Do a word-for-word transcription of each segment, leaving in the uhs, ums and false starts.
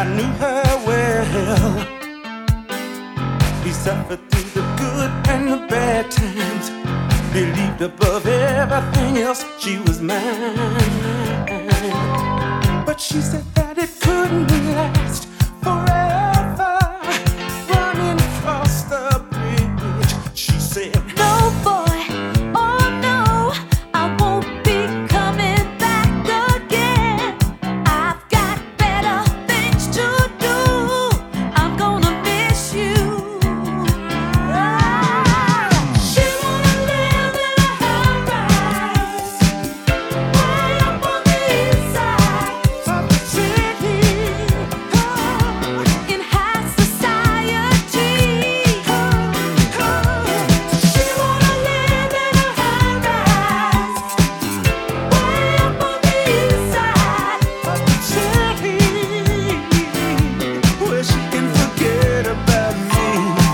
knew her well. He suffered through the good and the bad times. Believed above everything else she was mine. But she said that it couldn't last forever. Running across the bridge, she said, No, boy, oh no, I won't be coming back again. I've got better things to do. I'm gonna miss you. She wanna live in a high-rise, way up on the east side of the city, in high society. She wanna live in a high-rise, way up on the east side of the city, where she can forget about me.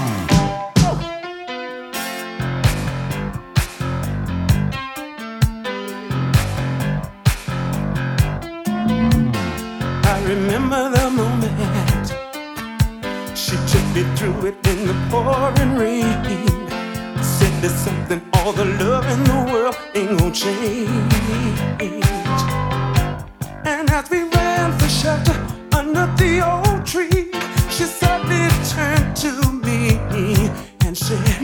I remember the moment she took me through it in the pouring rain. Said there's something all the love in the world ain't gonna change. And as we ran for shelter under the old tree, she suddenly turned to me and said,